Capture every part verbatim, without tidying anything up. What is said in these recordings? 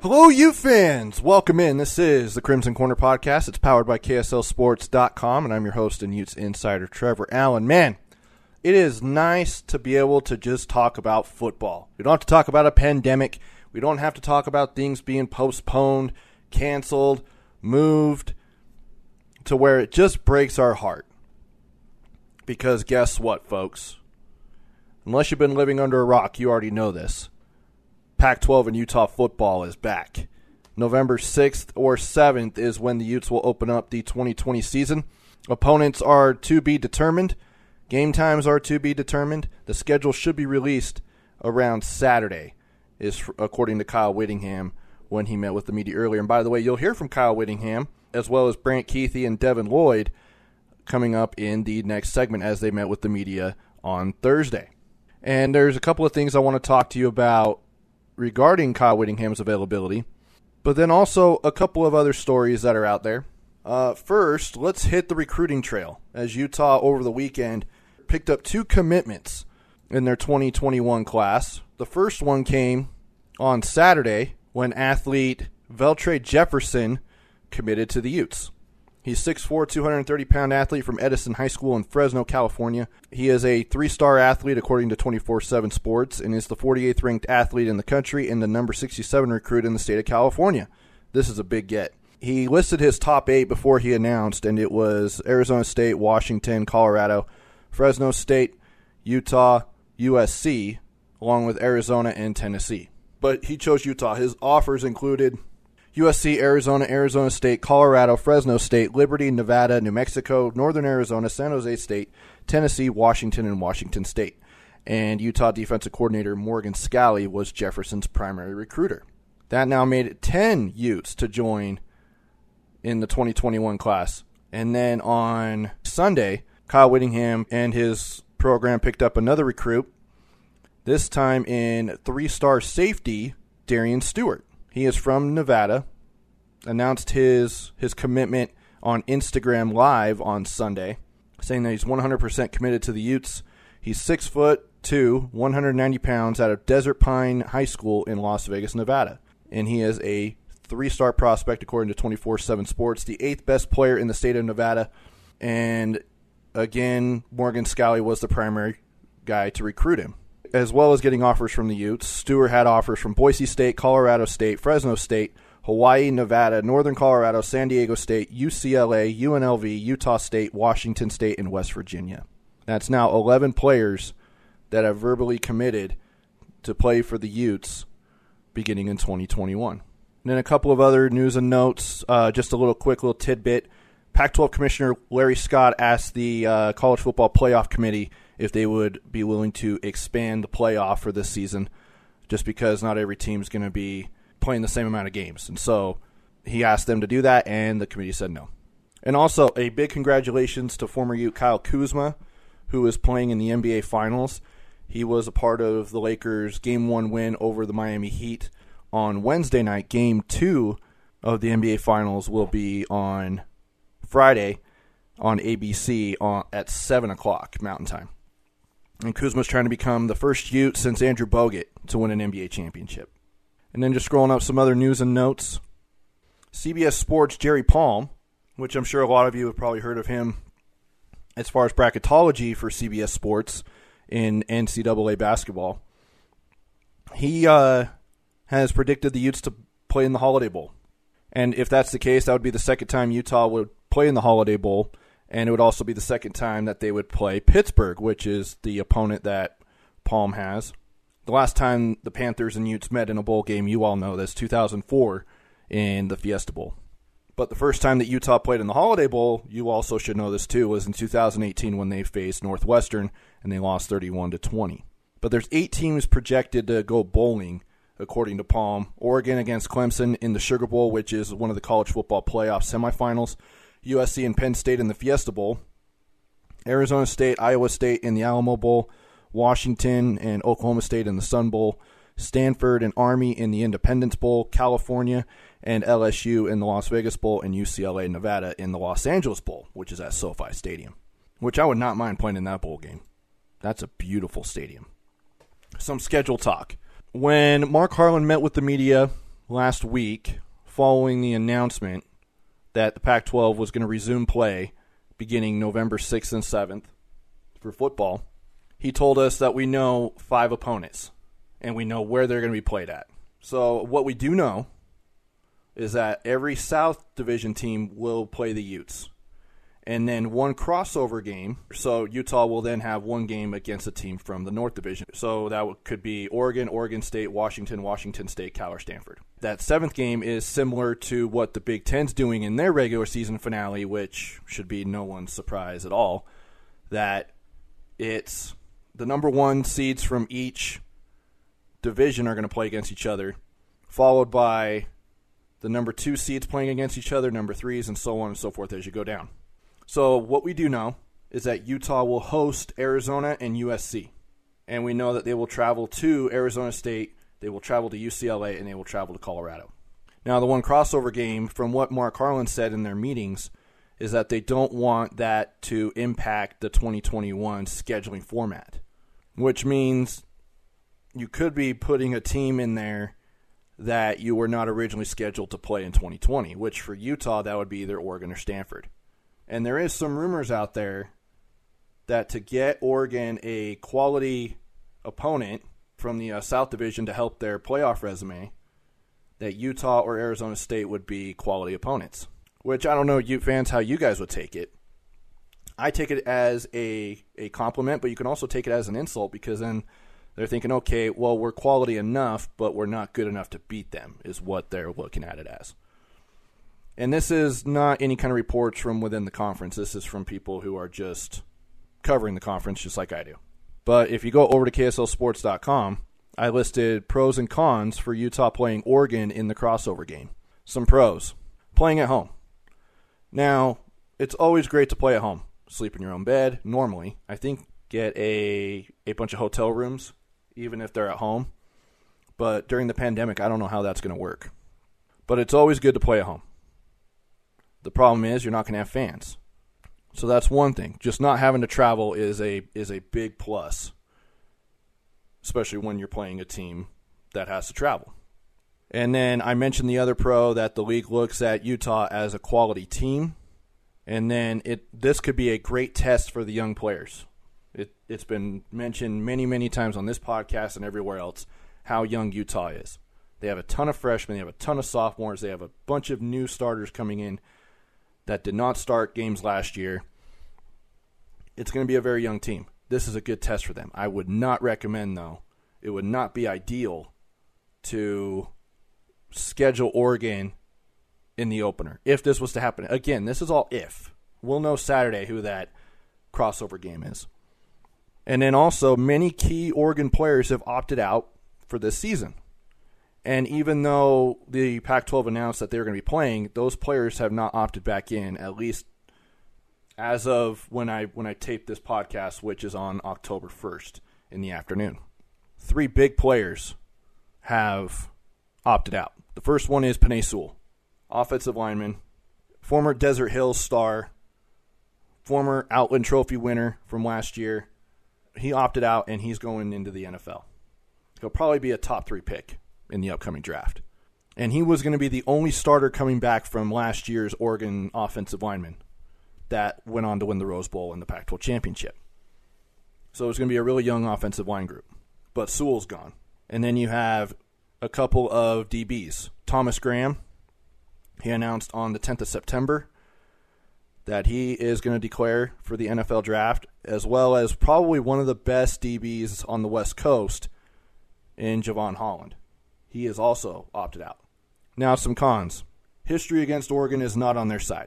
Hello, you fans! Welcome in. This is the Crimson Corner Podcast. It's powered by K S L Sports dot com, and I'm your host and Utes insider, Trevor Allen. Man, it is nice to be able to just talk about football. We don't have to talk about a pandemic. We don't have to talk about things being postponed, canceled, moved, to where it just breaks our heart. Because guess what, folks? Unless you've been living under a rock, you already know this. Pac twelve and Utah football is back. November sixth or seventh is when the Utes will open up the twenty twenty season. Opponents are to be determined. Game times are to be determined. The schedule should be released around Saturday, is according to Kyle Whittingham when he met with the media earlier. And by the way, you'll hear from Kyle Whittingham as well as Brant Keithy and Devin Lloyd coming up in the next segment as they met with the media on Thursday. And there's a couple of things I want to talk to you about regarding Kyle Whittingham's availability, but then also a couple of other stories that are out there. Uh, first, let's hit the recruiting trail, as Utah over the weekend picked up two commitments in their twenty twenty-one class. The first one came on Saturday when athlete Veltre Jefferson committed to the Utes. He's six foot four, two hundred thirty pound athlete from Edison High School in Fresno, California. He is a three-star athlete according to twenty-four seven Sports and is the forty-eighth ranked athlete in the country and the number sixty-seven recruit in the state of California. This is a big get. He listed his top eight before he announced, and it was Arizona State, Washington, Colorado, Fresno State, Utah, U S C, along with Arizona and Tennessee. But he chose Utah. His offers included U S C, Arizona, Arizona State, Colorado, Fresno State, Liberty, Nevada, New Mexico, Northern Arizona, San Jose State, Tennessee, Washington, and Washington State. And Utah defensive coordinator Morgan Scalley was Jefferson's primary recruiter. That now made it ten Utes to join in the twenty twenty-one class. And then on Sunday, Kyle Whittingham and his program picked up another recruit, this time in three-star safety Darian Stewart. He is from Nevada, announced his his commitment on Instagram Live on Sunday, saying that he's one hundred percent committed to the Utes. He's six foot two, one hundred ninety pounds, out of Desert Pine High School in Las Vegas, Nevada. And he is a three-star prospect according to twenty-four seven Sports, the eighth best player in the state of Nevada. And again, Morgan Scalley was the primary guy to recruit him. As well as getting offers from the Utes, Stewart had offers from Boise State, Colorado State, Fresno State, Hawaii, Nevada, Northern Colorado, San Diego State, U C L A, U N L V, Utah State, Washington State, and West Virginia. That's now eleven players that have verbally committed to play for the Utes beginning in twenty twenty-one. And then a couple of other news and notes, uh, just a little quick little tidbit. Pac twelve Commissioner Larry Scott asked the uh, College Football Playoff Committee if they would be willing to expand the playoff for this season, just because not every team is going to be playing the same amount of games. And so he asked them to do that, and the committee said no. And also, a big congratulations to former Ute Kyle Kuzma, who is playing in the N B A Finals. He was a part of the Lakers' Game one win over the Miami Heat on Wednesday night. Game two of the N B A Finals will be on Friday on A B C on, at seven o'clock Mountain Time. And Kuzma's trying to become the first Ute since Andrew Bogut to win an N B A championship. And then just scrolling up some other news and notes. C B S Sports' Jerry Palm, which I'm sure a lot of you have probably heard of him as far as bracketology for C B S Sports in N C double A basketball. He uh, has predicted the Utes to play in the Holiday Bowl. And if that's the case, that would be the second time Utah would play in the Holiday Bowl. And it would also be the second time that they would play Pittsburgh, which is the opponent that Palm has. The last time the Panthers and Utes met in a bowl game, you all know this, two thousand four in the Fiesta Bowl. But the first time that Utah played in the Holiday Bowl, you also should know this too, was in two thousand eighteen when they faced Northwestern and they lost thirty-one to twenty. But there's eight teams projected to go bowling, according to Palm. Oregon against Clemson in the Sugar Bowl, which is one of the college football playoff semifinals. U S C and Penn State in the Fiesta Bowl. Arizona State, Iowa State in the Alamo Bowl. Washington and Oklahoma State in the Sun Bowl. Stanford and Army in the Independence Bowl. California and L S U in the Las Vegas Bowl. And U C L A, Nevada in the Los Angeles Bowl, which is at SoFi Stadium. Which I would not mind playing in that bowl game. That's a beautiful stadium. Some schedule talk. When Mark Harlan met with the media last week following the announcement that the Pac twelve was going to resume play beginning November sixth and seventh for football. He told us that we know five opponents and we know where they're going to be played at. So what we do know is that every South Division team will play the Utes. And then one crossover game, so Utah will then have one game against a team from the North Division. So that could be Oregon, Oregon State, Washington, Washington State, Cal, or Stanford. That seventh game is similar to what the Big Ten's doing in their regular season finale, which should be no one's surprise at all, that it's the number one seeds from each division are going to play against each other, followed by the number two seeds playing against each other, number threes, and so on and so forth as you go down. So what we do know is that Utah will host Arizona and U S C. And we know that they will travel to Arizona State, they will travel to U C L A, and they will travel to Colorado. Now, the one crossover game, from what Mark Harlan said in their meetings, is that they don't want that to impact the twenty twenty-one scheduling format, which means you could be putting a team in there that you were not originally scheduled to play in twenty twenty, which for Utah, that would be either Oregon or Stanford. And there is some rumors out there that to get Oregon a quality opponent from the uh, South Division to help their playoff resume, that Utah or Arizona State would be quality opponents. Which I don't know, Ute fans, how you guys would take it. I take it as a, a compliment, but you can also take it as an insult because then they're thinking, okay, well, we're quality enough, but we're not good enough to beat them, is what they're looking at it as. And this is not any kind of reports from within the conference. This is from people who are just covering the conference just like I do. But if you go over to K S L sports dot com, I listed pros and cons for Utah playing Oregon in the crossover game. Some pros. Playing at home. Now, it's always great to play at home. Sleep in your own bed, normally. I think get a, a bunch of hotel rooms, even if they're at home. But during the pandemic, I don't know how that's going to work. But it's always good to play at home. The problem is you're not going to have fans. So that's one thing. Just not having to travel is a is a big plus, especially when you're playing a team that has to travel. And then I mentioned the other pro that the league looks at Utah as a quality team. And then it this could be a great test for the young players. It, it's been mentioned many, many times on this podcast and everywhere else how young Utah is. They have a ton of freshmen. They have a ton of sophomores. They have a bunch of new starters coming in that did not start games last year. It's going to be a very young team. This is a good test for them. I would not recommend, though, it would not be ideal to schedule Oregon in the opener if this was to happen. Again, this is all if. We'll know Saturday who that crossover game is. And then also, many key Oregon players have opted out for this season. And even though the Pac twelve announced that they were going to be playing, those players have not opted back in, at least as of when I when I taped this podcast, which is on October first in the afternoon. Three big players have opted out. The first one is Penei Sewell, offensive lineman, former Desert Hills star, former Outland Trophy winner from last year. He opted out, and he's going into the N F L. He'll probably be a top three pick in the upcoming draft. And he was going to be the only starter coming back from last year's Oregon offensive lineman that went on to win the Rose Bowl and the Pac twelve championship. So it's going to be a really young offensive line group. But Sewell's gone. And then you have a couple of D Bs. Thomas Graham, he announced on the tenth of September that he is going to declare for the N F L draft, as well as probably one of the best D Bs on the West Coast in Javon Holland. He is also opted out. Now some cons. History against Oregon is not on their side.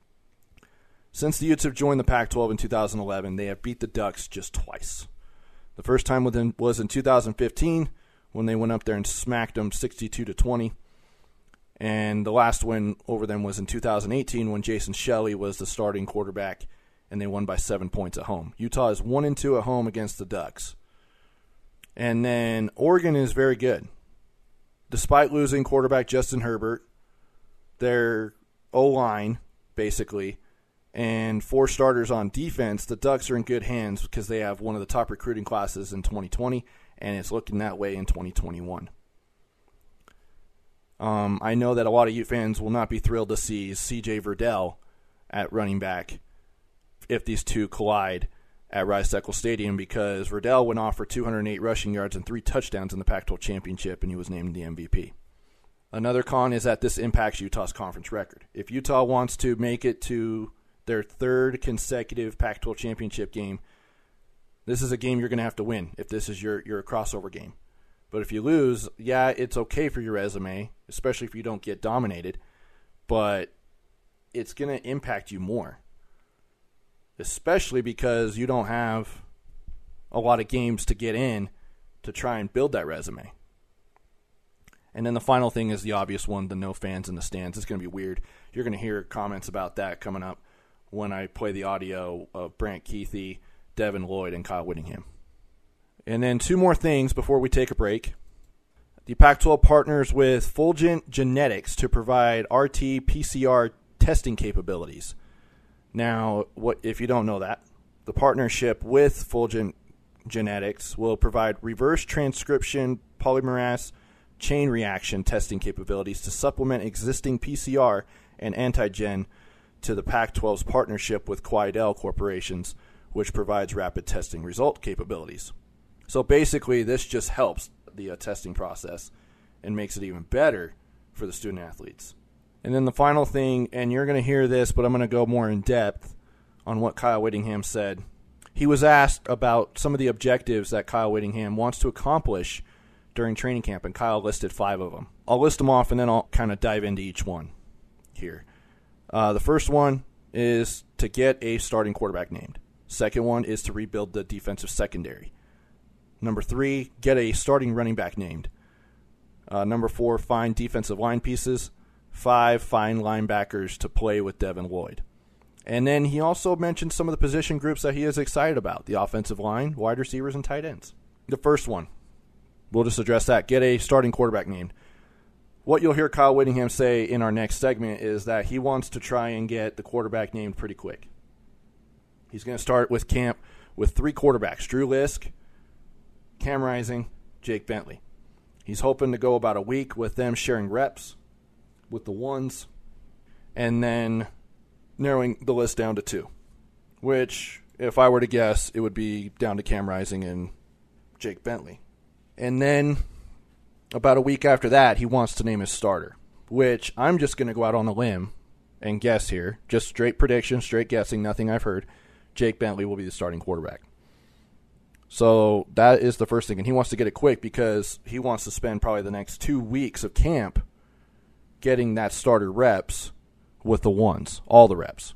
Since the Utes have joined the Pac twelve in two thousand eleven, they have beat the Ducks just twice. The first time was in two thousand fifteen when they went up there and smacked them sixty-two to twenty. And the last win over them was in two thousand eighteen when Jason Shelley was the starting quarterback and they won by seven points at home. Utah is one and two at home against the Ducks. And then Oregon is very good. Despite losing quarterback Justin Herbert, their O-line, basically, and four starters on defense, the Ducks are in good hands because they have one of the top recruiting classes in twenty twenty, and it's looking that way in twenty twenty-one. Um, I know that a lot of Ute fans will not be thrilled to see C J Verdell at running back if these two collide at Rice-Eccles Stadium, because Verdell went off for two hundred eight rushing yards and three touchdowns in the Pac twelve championship, and he was named the M V P. Another con is that this impacts Utah's conference record. If Utah wants to make it to their third consecutive Pac twelve championship game, this is a game you're going to have to win if this is your, your crossover game. But if you lose, yeah, it's okay for your resume, especially if you don't get dominated, but it's going to impact you more, especially because you don't have a lot of games to get in to try and build that resume. And then the final thing is the obvious one, the no fans in the stands. It's going to be weird. You're going to hear comments about that coming up when I play the audio of Brant Kuithe, Devin Lloyd, and Kyle Whittingham. And then two more things before we take a break. The Pac twelve partners with Fulgent Genetics to provide R T P C R testing capabilities. Now, what if you don't know that? The partnership with Fulgent Genetics will provide reverse transcription polymerase chain reaction testing capabilities to supplement existing P C R and antigen to the Pac twelve's partnership with Quidel Corporations, which provides rapid testing result capabilities. So basically, this just helps the uh, testing process and makes it even better for the student athletes. And then the final thing, and you're going to hear this, but I'm going to go more in depth on what Kyle Whittingham said. He was asked about some of the objectives that Kyle Whittingham wants to accomplish during training camp, and Kyle listed five of them. I'll list them off, and then I'll kind of dive into each one here. Uh, the first one is to get a starting quarterback named. Second one is to rebuild the defensive secondary. Number three, get a starting running back named. Uh, number four, find defensive line pieces. Five, find linebackers to play with Devin Lloyd. And then he also mentioned some of the position groups that he is excited about, the offensive line, wide receivers, and tight ends. The first one, we'll just address that. Get a starting quarterback named. What you'll hear Kyle Whittingham say in our next segment is that he wants to try and get the quarterback named pretty quick. He's going to start with camp with three quarterbacks, Drew Lisk, Cam Rising, Jake Bentley. He's hoping to go about a week with them sharing reps with the ones, and then narrowing the list down to two, which, if I were to guess, it would be down to Cam Rising and Jake Bentley. And then about a week after that, he wants to name his starter, which I'm just going to go out on a limb and guess here, just straight prediction, straight guessing, nothing I've heard. Jake Bentley will be the starting quarterback. So that is the first thing, and he wants to get it quick because he wants to spend probably the next two weeks of camp getting that starter reps with the ones, all the reps.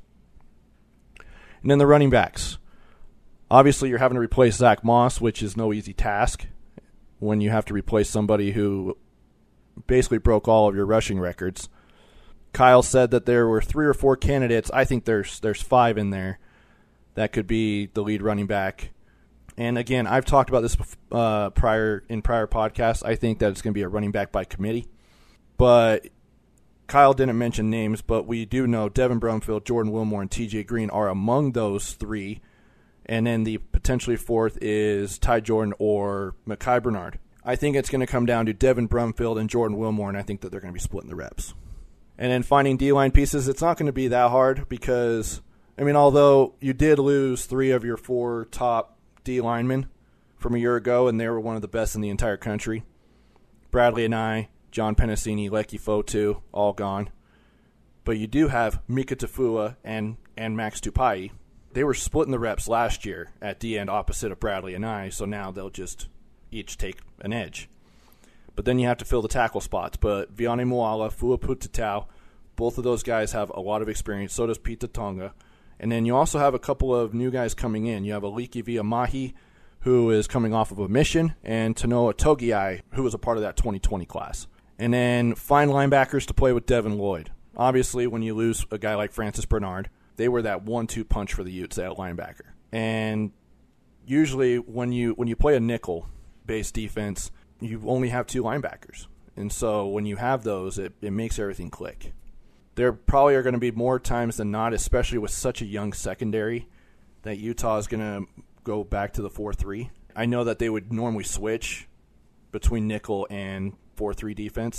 And then the running backs. Obviously, you're having to replace Zach Moss, which is no easy task when you have to replace somebody who basically broke all of your rushing records. Kyle said that there were three or four candidates. I think there's there's five in there that could be the lead running back. And again, I've talked about this uh, prior in prior podcasts. I think that it's going to be a running back by committee. But Kyle didn't mention names, but we do know Devin Brumfield, Jordan Wilmore, and T J Green are among those three. And then the potentially fourth is Ty Jordan or Mekhi Bernard. I think it's going to come down to Devin Brumfield and Jordan Wilmore, and I think that they're going to be splitting the reps. And then finding D-line pieces, it's not going to be that hard because, I mean, although you did lose three of your four top D linemen from a year ago, and they were one of the best in the entire country. Bradley and I, John Penasini, Leki Fotu, all gone. But you do have Mika Tafua and, and Max Tupai. They were splitting the reps last year at D end opposite of Bradley and I, so now they'll just each take an edge. But then you have to fill the tackle spots. But Viane Moala, Fua Putatau, both of those guys have a lot of experience. So does Pita Tonga. And then you also have a couple of new guys coming in. You have Aliki Viamahi, who is coming off of a mission, and Tanoa Togiai, who was a part of that twenty twenty class. And then find linebackers to play with Devin Lloyd. Obviously, when you lose a guy like Francis Bernard, they were that one two punch for the Utes at linebacker. And usually when you when you play a nickel-based defense, you only have two linebackers. And so when you have those, it, it makes everything click. There probably are going to be more times than not, especially with such a young secondary, that Utah is going to go back to the four three. I know that they would normally switch between nickel and four three defense,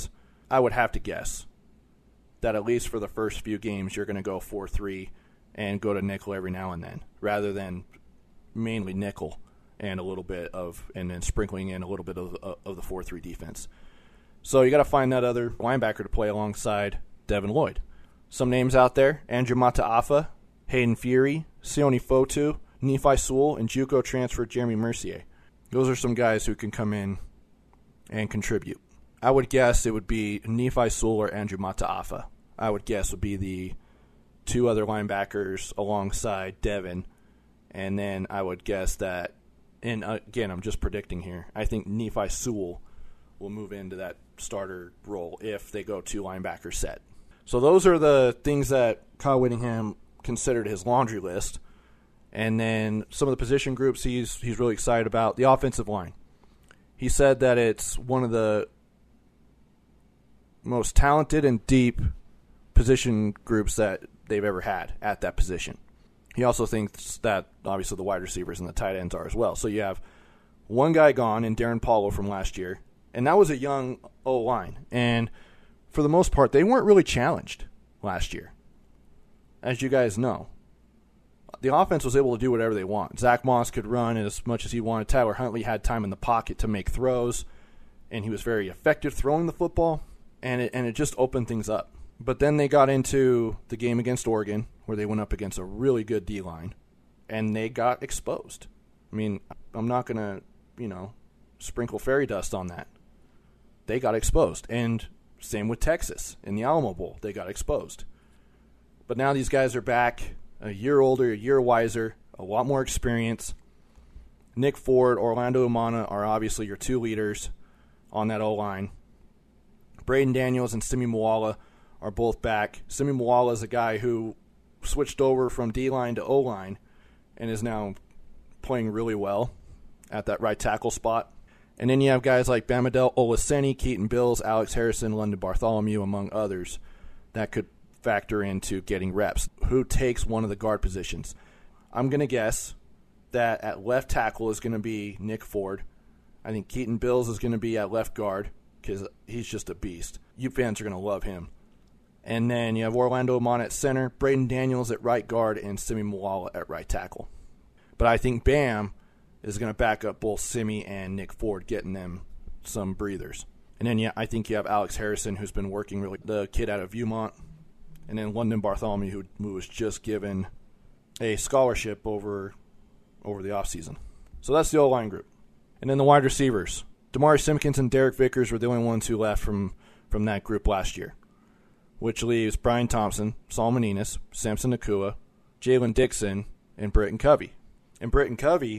I would have to guess that at least for the first few games, you're going to go four three and go to nickel every now and then, rather than mainly nickel and a little bit of, and then sprinkling in a little bit of, of the four three defense. So you got to find that other linebacker to play alongside Devin Lloyd. Some names out there: Andrew Mataafa, Hayden Fury, Sione Fotu, Nephi Sewell, and JUCO transfer Jeremy Mercier. Those are some guys who can come in and contribute. I would guess it would be Nephi Sewell or Andrew Mataafa. I would guess would be the two other linebackers alongside Devin. And then I would guess that, and again, I'm just predicting here, I think Nephi Sewell will move into that starter role if they go two linebacker set. So those are the things that Kyle Whittingham considered his laundry list. And then some of the position groups he's he's really excited about. The offensive line. He said that it's one of the most talented and deep position groups that they've ever had at that position. He also thinks that obviously the wide receivers and the tight ends are as well. So you have one guy gone in Darren Paulo from last year, and that was a young O-line. And for the most part, they weren't really challenged last year, as you guys know. The offense was able to do whatever they want. Zach Moss could run as much as he wanted. Tyler Huntley had time in the pocket to make throws, and he was very effective throwing the football, and it, and it just opened things up. But then they got into the game against Oregon, where they went up against a really good D-line, and they got exposed. I mean, I'm not going to, you know, sprinkle fairy dust on that. They got exposed. And same with Texas. In the Alamo Bowl, they got exposed. But now these guys are back, a year older, a year wiser, a lot more experience. Nick Ford, Orlando Umana are obviously your two leaders on that O-line. Braden Daniels and Simi Moala are both back. Simi Moala is a guy who switched over from D-line to O-line and is now playing really well at that right tackle spot. And then you have guys like Bamidele Olaseni, Keaton Bills, Alex Harrison, London Bartholomew, among others, that could factor into getting reps. Who takes one of the guard positions? I'm going to guess that at left tackle is going to be Nick Ford. I think Keaton Bills is going to be at left guard because he's just a beast. You fans are going to love him. And then you have Orlando Umana at center, Braden Daniels at right guard, and Simi Moala at right tackle. But I think Bam is going to back up both Simi and Nick Ford, getting them some breathers. And then yeah, I think you have Alex Harrison, who's been working really, the kid out of Viewmont. And then London Bartholomew, who, who was just given a scholarship over over the offseason. So that's the O-line group. And then the wide receivers. Damari Simpkins and Derek Vickers were the only ones who left from, from that group last year, which leaves Brian Thompson, Solomon Enos, Samson Nakua, Jalen Dixon, and Britton Covey. And Britton Covey,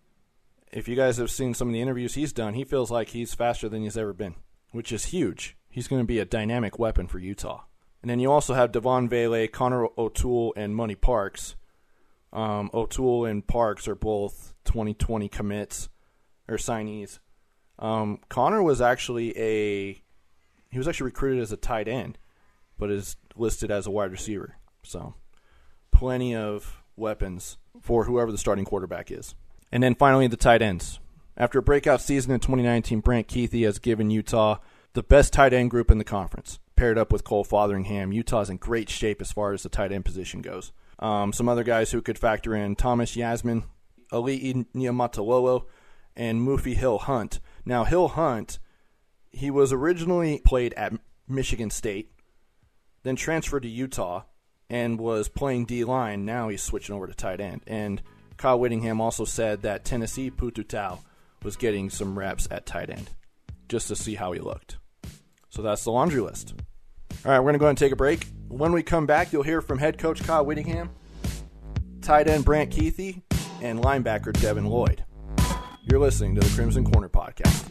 if you guys have seen some of the interviews he's done, he feels like he's faster than he's ever been, which is huge. He's going to be a dynamic weapon for Utah. And then you also have Devon Vele, Connor O'Toole, and Money Parks. Um, O'Toole and Parks are both twenty twenty commits or signees. Um, Connor was actually a he was actually recruited as a tight end, but is listed as a wide receiver. So plenty of weapons for whoever the starting quarterback is. And then finally the tight ends. After a breakout season in twenty nineteen, Brant Kuithe has given Utah the best tight end group in the conference. Paired up with Cole Fotheringham, Utah's in great shape as far as the tight end position goes. Um, some other guys who could factor in: Thomas Yasmin, Ali'i Niumatalolo, and Mufi Hill Hunt. Now, Hill Hunt, he was originally played at Michigan State, then transferred to Utah, and was playing D-line. Now he's switching over to tight end. And Kyle Whittingham also said that Tennessee Pututau was getting some reps at tight end, just to see how he looked. So that's the laundry list. All right, we're going to go ahead and take a break. When we come back, you'll hear from head coach Kyle Whittingham, tight end Brant Kuithe, and linebacker Devin Lloyd. You're listening to the Crimson Corner Podcast.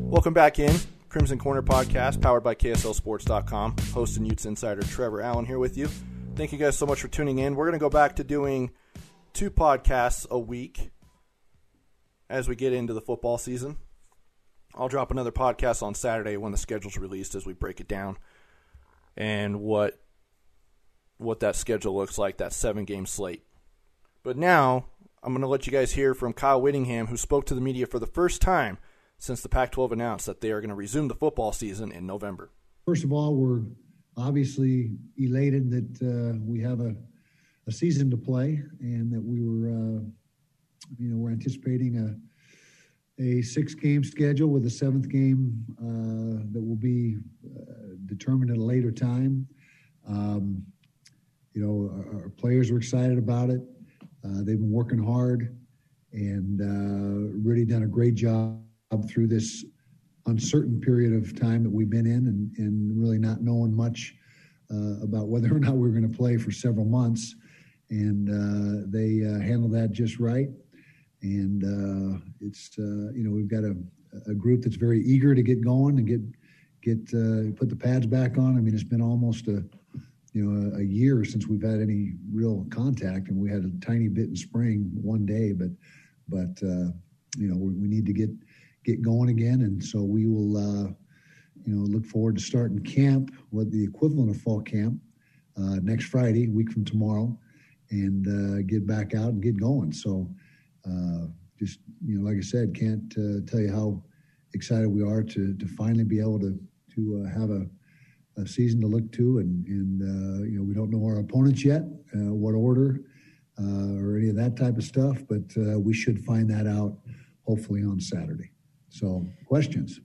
Welcome back in. Crimson Corner Podcast, powered by K S L Sports dot com. Host and Utes Insider Trevor Allen here with you. Thank you guys so much for tuning in. We're going to go back to doing two podcasts a week as we get into the football season. I'll drop another podcast on Saturday when the schedule's released as we break it down and what what that schedule looks like, that seven-game slate. But now I'm going to let you guys hear from Kyle Whittingham, who spoke to the media for the first time since the Pac twelve announced that they are going to resume the football season in November. First of all, we're obviously elated that uh, we have a, a season to play and that we were, uh, you know, we're anticipating a, a six-game schedule with a seventh game uh, that will be uh, determined at a later time. Um, you know, our, our players are excited about it. Uh, they've been working hard and uh, really done a great job through this uncertain period of time that we've been in and, and really not knowing much uh, about whether or not we we're going to play for several months. And uh, they uh, handled that just right. And uh, it's, uh, you know, we've got a, a group that's very eager to get going and get, get uh, put the pads back on. I mean, it's been almost a, you know, a, a year since we've had any real contact, and we had a tiny bit in spring one day, but, but uh, you know, we, we need to get, get going again. And so we will, uh, you know, look forward to starting camp, what the equivalent of fall camp, uh, next Friday, a week from tomorrow, and uh, get back out and get going. So uh, just, you know, like I said, can't uh, tell you how excited we are to to finally be able to, to uh, have a, a season to look to. And, and uh, you know, we don't know our opponents yet, uh, what order uh, or any of that type of stuff, but uh, we should find that out hopefully on Saturday. So, questions?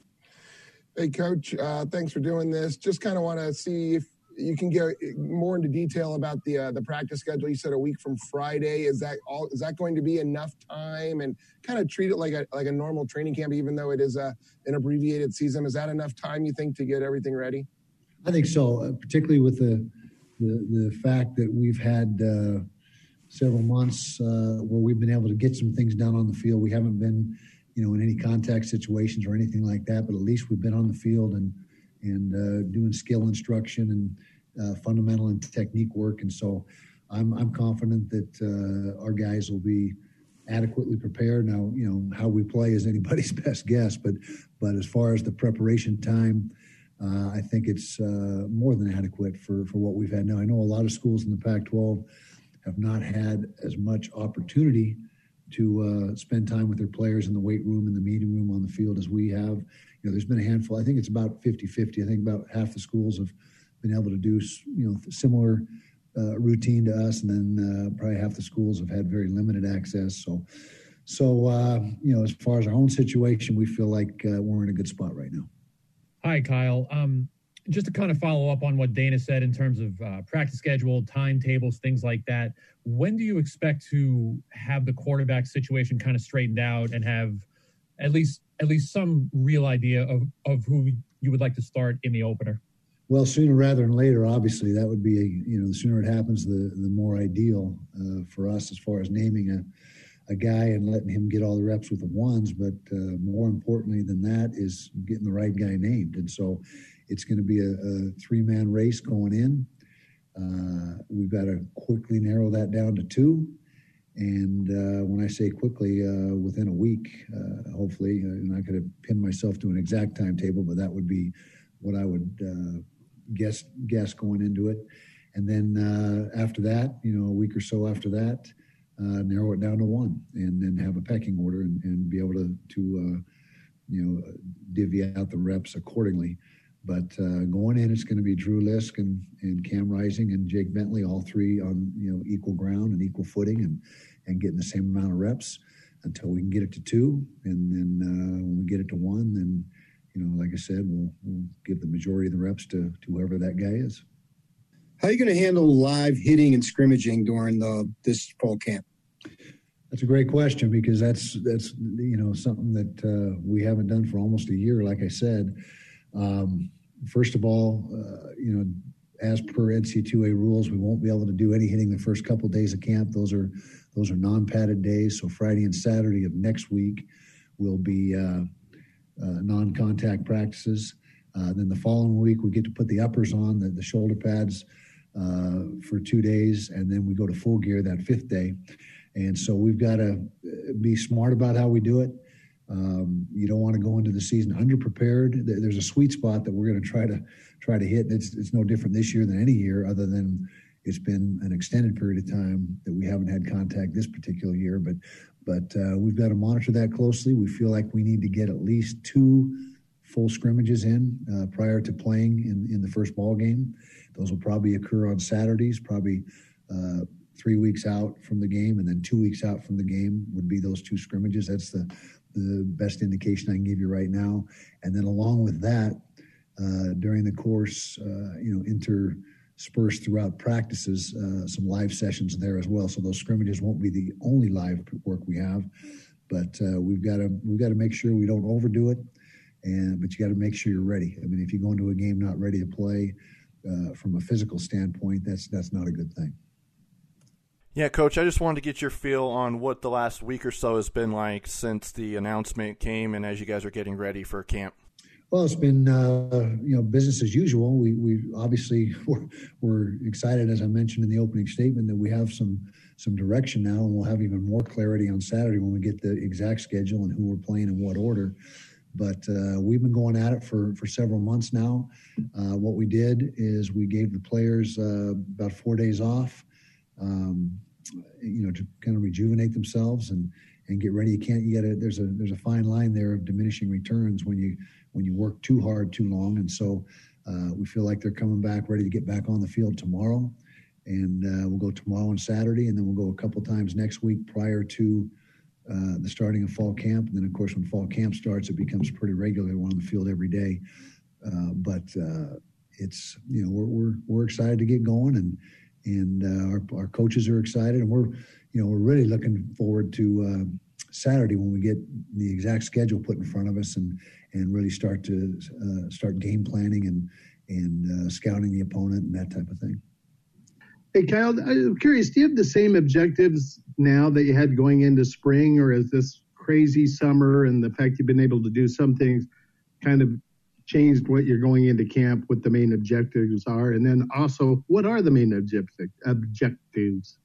Hey, Coach, uh, thanks for doing this. Just kind of want to see if you can get more into detail about the uh, the practice schedule. You said a week from Friday. Is that all? Is that going to be enough time? And kind of treat it like a like a normal training camp, even though it is a an abbreviated season. Is that enough time, you think, to get everything ready? I think so, uh, particularly with the, the the fact that we've had uh, several months uh, where we've been able to get some things done on the field. We haven't been, you know, in any contact situations or anything like that, but at least we've been on the field and and uh, doing skill instruction and uh, fundamental and technique work. And so I'm I'm confident that uh, our guys will be adequately prepared. Now, you know, how we play is anybody's best guess, but but as far as the preparation time, uh, I think it's uh, more than adequate for, for what we've had now. I know a lot of schools in the Pac twelve have not had as much opportunity to uh, spend time with their players in the weight room and the meeting room on the field as we have. You know, there's been a handful. I think it's about fifty-fifty. I think about half the schools have been able to do, you know, similar uh, routine to us, and then uh, probably half the schools have had very limited access. So, so uh, you know, as far as our own situation, we feel like uh, we're in a good spot right now. Hi, Kyle. Um, just to kind of follow up on what Dana said in terms of uh, practice schedule, timetables, things like that, when do you expect to have the quarterback situation kind of straightened out and have at least at least some real idea of, of who you would like to start in the opener? Well, sooner rather than later, obviously. That would be, a, you know, the sooner it happens, the the more ideal uh, for us as far as naming a, a guy and letting him get all the reps with the ones. But uh, more importantly than that is getting the right guy named. And so it's going to be a, a three-man race going in. Uh, we've got to quickly narrow that down to two. And uh, when I say quickly, uh, within a week, uh, hopefully, uh, and I could have pinned myself to an exact timetable, but that would be what I would uh, guess guess going into it. And then uh, after that, you know, a week or so after that, uh, narrow it down to one, and then have a pecking order and, and be able to, to uh, you know, divvy out the reps accordingly. But uh, going in, it's going to be Drew Lisk and, and Cam Rising and Jake Bentley, all three on, you know, equal ground and equal footing, and, and getting the same amount of reps until we can get it to two. And then uh, when we get it to one, then, you know, like I said, we'll, we'll give the majority of the reps to, to whoever that guy is. How are you going to handle live hitting and scrimmaging during the this fall camp? That's a great question, because that's, that's you know, something that uh, we haven't done for almost a year, like I said. Um, first of all, uh, you know, as per N C double A rules, we won't be able to do any hitting the first couple of days of camp. Those are those are non-padded days. So Friday and Saturday of next week will be uh, uh, non-contact practices. Uh, then the following week, we get to put the uppers on, the, the shoulder pads uh, for two days, and then we go to full gear that fifth day. And so we've got to be smart about how we do it. Um, you don't want to go into the season underprepared. There's a sweet spot that we're going to try to try to hit. It's it's no different this year than any year, other than it's been an extended period of time that we haven't had contact this particular year. But but uh, we've got to monitor that closely. We feel like we need to get at least two full scrimmages in uh, prior to playing in, in the first ball game. Those will probably occur on Saturdays, probably uh, three weeks out from the game, and then two weeks out from the game would be those two scrimmages. That's the the best indication I can give you right now. And then along with that, uh, during the course, uh, you know, interspersed throughout practices, uh, some live sessions there as well. So those scrimmages won't be the only live work we have, but uh, we've got to we've got to make sure we don't overdo it. And but you got to make sure you're ready. I mean, if you go into a game not ready to play uh, from a physical standpoint, that's that's not a good thing. Yeah, Coach, I just wanted to get your feel on what the last week or so has been like since the announcement came and as you guys are getting ready for camp. Well, it's been, uh, you know, business as usual. We we obviously we're, we're excited, as I mentioned in the opening statement, that we have some some direction now, and we'll have even more clarity on Saturday when we get the exact schedule and who we're playing in what order. But uh, we've been going at it for, for several months now. Uh, what we did is we gave the players uh, about four days off. Um, you know, to kind of rejuvenate themselves and, and get ready. You can't, you gotta, there's a, there's a fine line there of diminishing returns when you, when you work too hard, too long. And so uh, we feel like they're coming back ready to get back on the field tomorrow. And uh, we'll go tomorrow and Saturday, and then we'll go a couple times next week prior to uh, the starting of fall camp. And then of course, when fall camp starts, it becomes pretty regular. We're on the field every day. Uh, but uh, it's, you know, we're, we're, we're excited to get going, and, And uh, our, our coaches are excited, and we're, you know, we're really looking forward to uh, Saturday when we get the exact schedule put in front of us, and and really start to uh, start game planning and and uh, scouting the opponent and that type of thing. Hey, Kyle, I'm curious. Do you have the same objectives now that you had going into spring, or is this crazy summer and the fact you've been able to do some things kind of changed what you're going into camp, what the main objectives are? And then also, what are the main objective, objectives?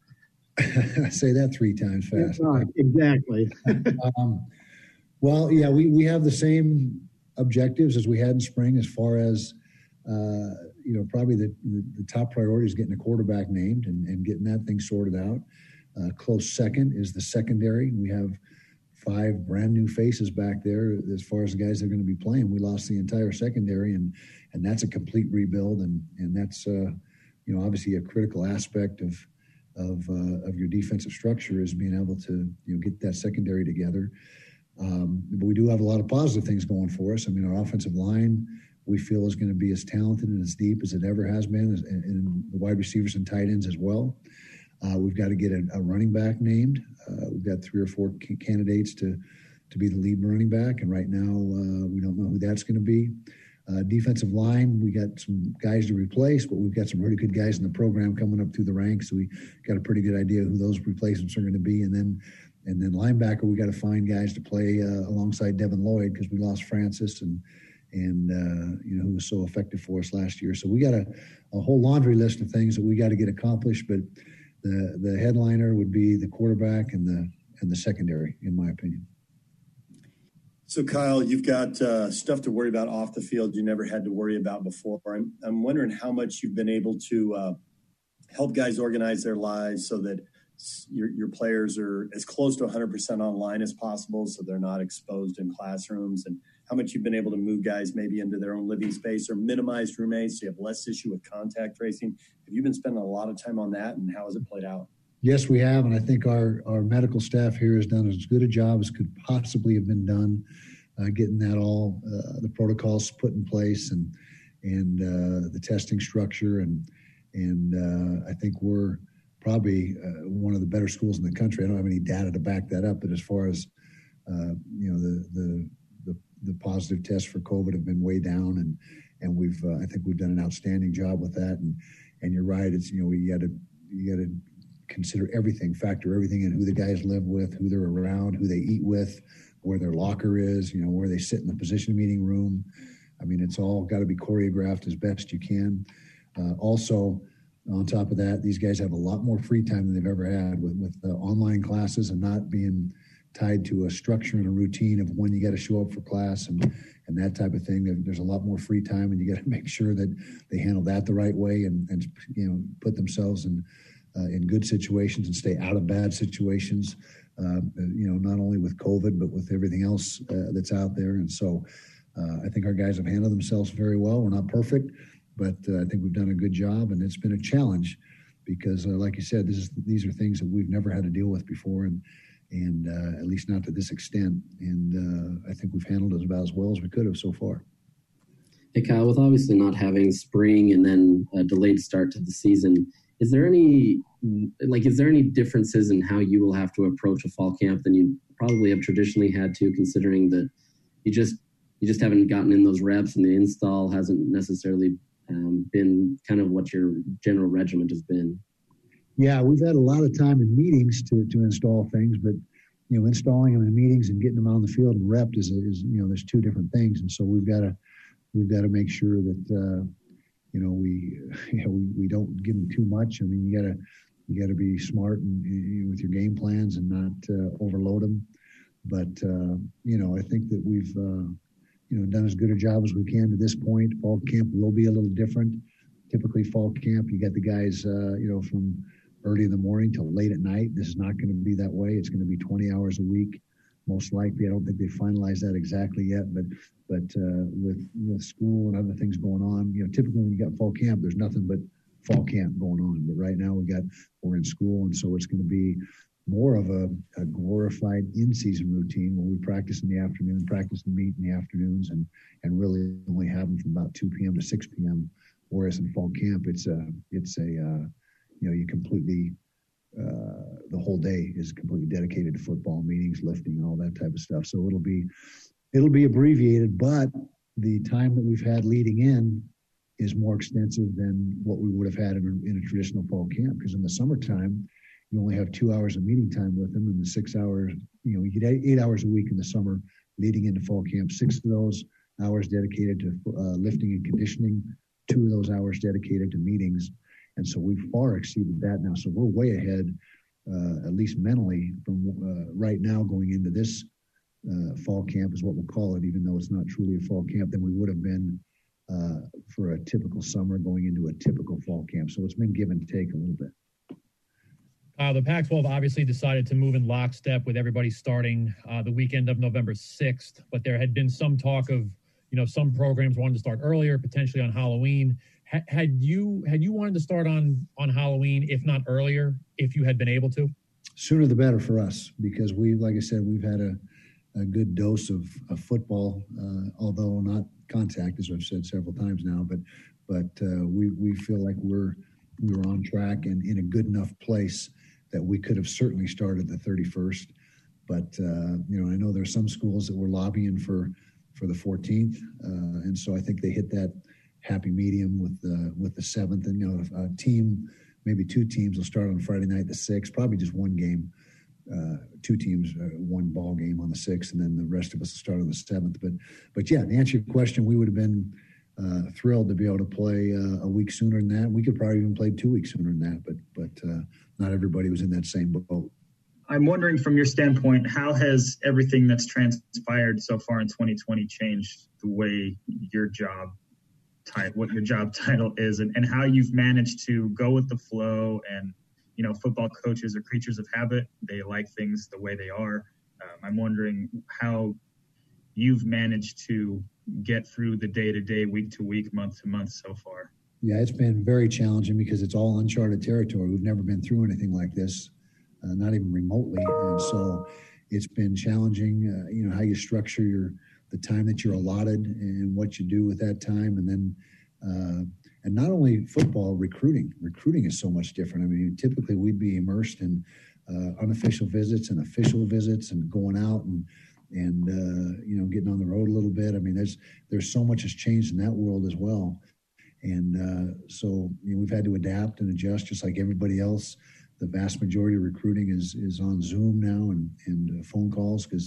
Say that three times fast. Right, exactly. um, well, yeah, we, we have the same objectives as we had in spring as far as, uh, you know, probably the, the, the top priority is getting a quarterback named and, and getting that thing sorted out. Uh, close second is the secondary. We have five brand new faces back there as far as the guys that are going to be playing. We lost the entire secondary, and and that's a complete rebuild, and and that's uh, you know, obviously a critical aspect of of uh, of your defensive structure is being able to, you know, get that secondary together. Um, but we do have a lot of positive things going for us. I mean, our offensive line we feel is going to be as talented and as deep as it ever has been, and, and the wide receivers and tight ends as well. Uh, we've got to get a, a running back named. Uh, we've got three or four c- candidates to, to be the lead running back, and right now uh, we don't know who that's going to be. Uh, defensive line, we got some guys to replace, but we've got some really good guys in the program coming up through the ranks, so we got a pretty good idea who those replacements are going to be. And then, and then linebacker, we got to find guys to play uh, alongside Devin Lloyd, because we lost Francis and and uh, you know, who was so effective for us last year. So we got a, a whole laundry list of things that we got to get accomplished, but the the headliner would be the quarterback and the and the secondary, in my opinion. So, Kyle, you've got uh, stuff to worry about off the field you never had to worry about before. I'm, I'm wondering how much you've been able to uh, help guys organize their lives so that your, your players are as close to one hundred percent online as possible, so they're not exposed in classrooms, and how much you've been able to move guys maybe into their own living space or minimize roommates so you have less issue with contact tracing. Have you been spending a lot of time on that, and how has it played out? Yes, we have, and I think our, our medical staff here has done as good a job as could possibly have been done, uh, getting that all, uh, the protocols put in place, and and uh, the testing structure, and and uh, I think we're probably uh, one of the better schools in the country. I don't have any data to back that up, but as far as uh, you know, the, the the the positive tests for COVID have been way down, and and we've uh, I think we've done an outstanding job with that. And and you're right, it's, you know, you got to you got to consider everything, factor everything in, who the guys live with, who they're around, who they eat with, where their locker is, you know, where they sit in the position meeting room. I mean, it's all got to be choreographed as best you can. Uh, also, on top of that, these guys have a lot more free time than they've ever had with, with uh, online classes and not being tied to a structure and a routine of when you got to show up for class and, and that type of thing. There's a lot more free time, and you got to make sure that they handle that the right way and, and you know, put themselves in uh, in good situations and stay out of bad situations. Uh, you know, not only with COVID, but with everything else uh, that's out there. And so uh, I think our guys have handled themselves very well. We're not perfect, but uh, I think we've done a good job, and it's been a challenge because, uh, like you said, this is these are things that we've never had to deal with before, and and uh, at least not to this extent. And uh, I think we've handled it about as well as we could have so far. Hey, Kyle, with obviously not having spring and then a delayed start to the season, is there any like is there any differences in how you will have to approach a fall camp than you probably have traditionally had to, considering that you just you just haven't gotten in those reps and the install hasn't necessarily um, been kind of what your general regiment has been? Yeah, we've had a lot of time in meetings to, to install things, but you know, installing them in meetings and getting them out on the field and repped is, is you know, there's two different things, and so we've got to we've got to make sure that uh, you know we you know we, we don't give them too much. I mean, you gotta you gotta be smart and, you know, with your game plans and not uh, overload them. But uh, you know, I think that we've uh, you know done as good a job as we can to this point. Fall camp will be a little different. Typically, fall camp, you got the guys uh, you know from early in the morning till late at night. This is not going to be that way. It's going to be twenty hours a week, most likely. I don't think they finalized that exactly yet, but but uh, with with school and other things going on, you know, typically when you got fall camp, there's nothing but fall camp going on. But right now we got we're in school, and so it's going to be more of a, a glorified in-season routine where we practice in the afternoon, practice and meet in the afternoons, and and really only have them from about two p.m. to six p.m. Whereas in fall camp, it's a it's a uh, you know, you completely, uh, the whole day is completely dedicated to football, meetings, lifting, and all that type of stuff. So it'll be, it'll be abbreviated, but the time that we've had leading in is more extensive than what we would have had in a, in a traditional fall camp. Because in the summertime, you only have two hours of meeting time with them, and the six hours, you know, you get eight, eight hours a week in the summer leading into fall camp. Six of those hours dedicated to uh, lifting and conditioning, two of those hours dedicated to meetings. And so we've far exceeded that now. So we're way ahead, uh, at least mentally, from uh, right now going into this uh, fall camp is what we'll call it, even though it's not truly a fall camp, than we would have been uh, for a typical summer going into a typical fall camp. So it's been give and take a little bit. Uh, the Pac twelve obviously decided to move in lockstep with everybody starting uh, the weekend of November sixth, but there had been some talk of, you know, some programs wanted to start earlier, potentially on Halloween. Had you had you wanted to start on, on Halloween, if not earlier, if you had been able to? Sooner the better for us, because we, like I said, we've had a, a good dose of, of football, uh, although not contact, as I've said several times now. But but uh, we we feel like we're we were on track and in a good enough place that we could have certainly started the thirty-first. But uh, you know, I know there are some schools that were lobbying for for the fourteenth, uh, and so I think they hit that happy medium with the with the seventh. And you know, a team, maybe two teams will start on Friday night the sixth, probably just one game, uh, two teams, uh, one ball game on the sixth, and then the rest of us will start on the seventh. But but yeah, to answer your question, we would have been uh, thrilled to be able to play uh, a week sooner than that. We could probably even play two weeks sooner than that, but but uh, not everybody was in that same boat. I'm wondering, from your standpoint, how has everything that's transpired so far in twenty twenty changed the way your job Type, what your job title is, and, and how you've managed to go with the flow. And, you know, football coaches are creatures of habit. They like things the way they are. Um, I'm wondering how you've managed to get through the day-to-day, week-to-week, month-to-month so far. Yeah, it's been very challenging because it's all uncharted territory. We've never been through anything like this, uh, not even remotely. And so it's been challenging, uh, you know, how you structure your the time that you're allotted and what you do with that time. And then, uh, and not only football, recruiting. Recruiting is so much different. I mean, typically we'd be immersed in uh, unofficial visits and official visits and going out and, and uh, you know, getting on the road a little bit. I mean, there's there's so much has changed in that world as well. And uh, so you know, we've had to adapt and adjust just like everybody else. The vast majority of recruiting is is on Zoom now and, and uh, phone calls because